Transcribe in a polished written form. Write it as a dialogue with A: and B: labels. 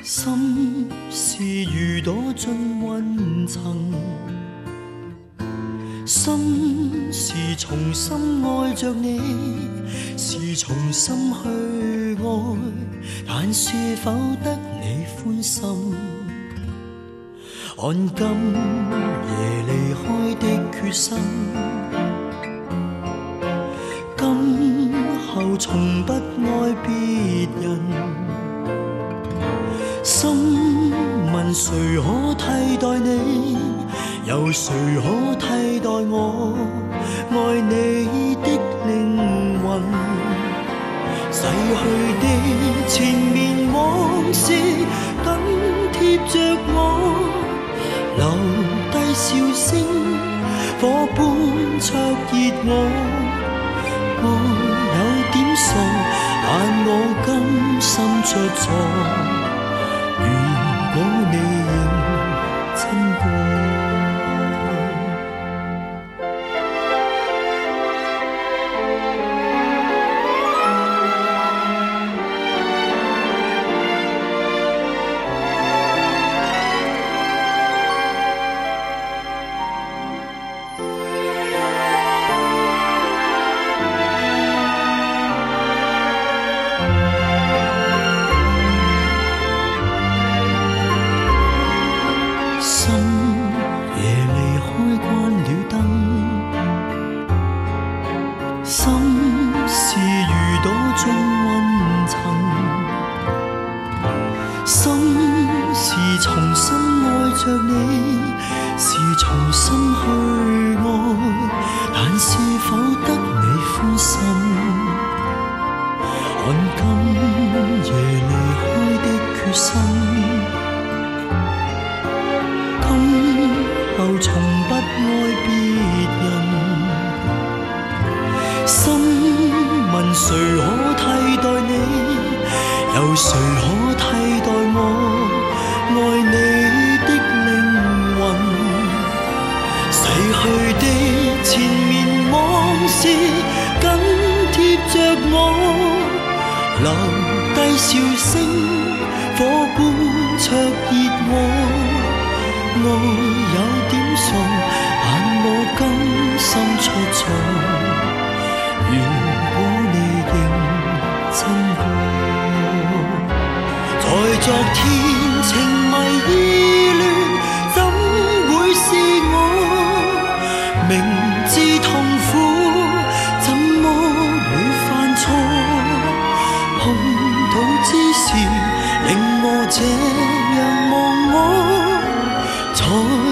A: 心是如朵进云层，心是重新爱着你，是重新去爱，但是否得你欢心？按今夜离开的决心，今后从不爱别人。心问谁可替代你，有谁可替代我爱你的灵魂？逝去的前面往事紧贴着我，留低笑声，火般灼热我。我有點傻，但我甘心出錯。如果你認真過。令我這樣忘我，才